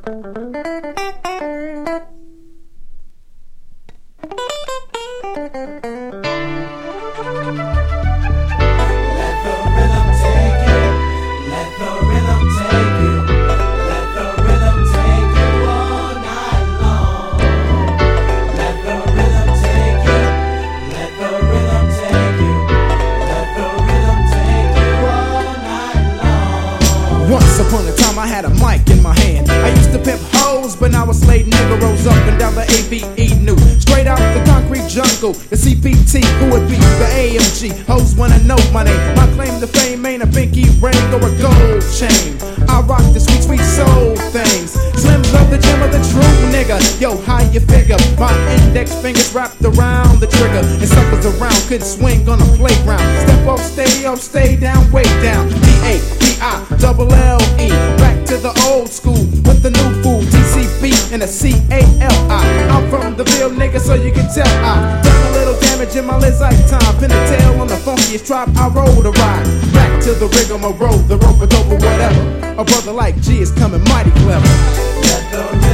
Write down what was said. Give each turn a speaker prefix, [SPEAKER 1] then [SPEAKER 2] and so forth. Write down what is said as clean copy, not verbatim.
[SPEAKER 1] Once upon a time I had a mic in my hand. I used to pimp hoes, but now I slayed niggeros up and down the AVE new. Straight out the concrete jungle, the CPT, who would be the AMG. Hoes wanna know my name. My claim to fame ain't a pinky ring or a gold chain. I rock the sweet, sweet soul things. Slims love the gem of the true nigga. Yo, how you figure? My index fingers wrapped around the trigger. And suckers around couldn't swing on a playground. Step up, stay down, way down. D-A-P-I-double-L-E. Back to the old school with the new fool. TCB and a C-A-L-I. I'm from the Ville, nigga, so you can tell I done a little damage in my lifetime. Pin a tail on the funkiest drop, I roll the ride. Back to the rigmarole, the rope a dope or whatever. A brother like G is coming mighty clever.